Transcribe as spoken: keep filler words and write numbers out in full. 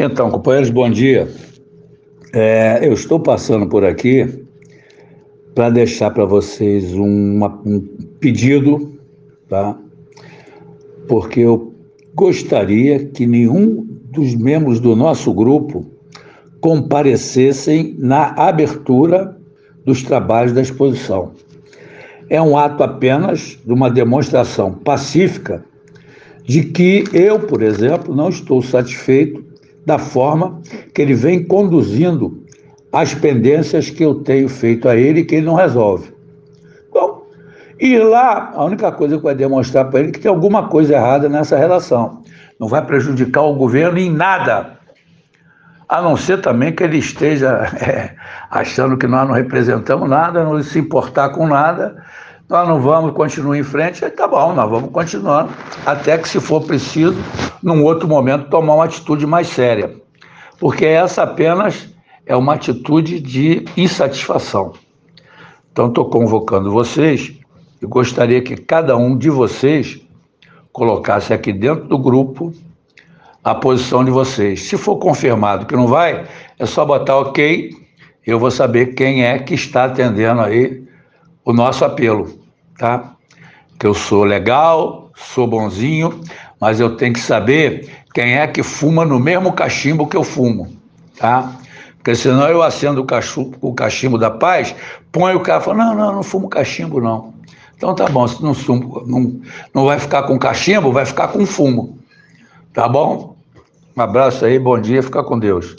Então, companheiros, bom dia. É, eu estou passando por aqui para deixar para vocês uma- um pedido, tá? Porque eu gostaria que nenhum dos membros do nosso grupo comparecessem na abertura dos trabalhos da exposição. É um ato apenas de uma demonstração pacífica de que eu, por exemplo, não estou satisfeito da forma que ele vem conduzindo as pendências que eu tenho feito a ele e que ele não resolve. Bom, ir lá, a única coisa que vai demonstrar para ele é que tem alguma coisa errada nessa relação. Não vai prejudicar o governo em nada, a não ser também que ele esteja é, achando que nós não representamos nada, não se importar com nada, nós não vamos continuar em frente, aí tá bom, nós vamos continuando, até que, se for preciso, num outro momento, tomar uma atitude mais séria. Porque essa apenas é uma atitude de insatisfação. Então, estou convocando vocês e gostaria que cada um de vocês colocasse aqui dentro do grupo a posição de vocês. Se for confirmado que não vai, é só botar ok, eu vou saber quem é que está atendendo aí o nosso apelo, tá? Que eu sou legal, sou bonzinho, mas eu tenho que saber quem é que fuma no mesmo cachimbo que eu fumo, tá? Porque senão eu acendo o cachimbo, o cachimbo da paz, põe o cara e fala, não, não, não fumo cachimbo, não. Então tá bom, se não, não, não vai ficar com cachimbo, vai ficar com fumo, tá bom? Um abraço aí, bom dia, fica com Deus.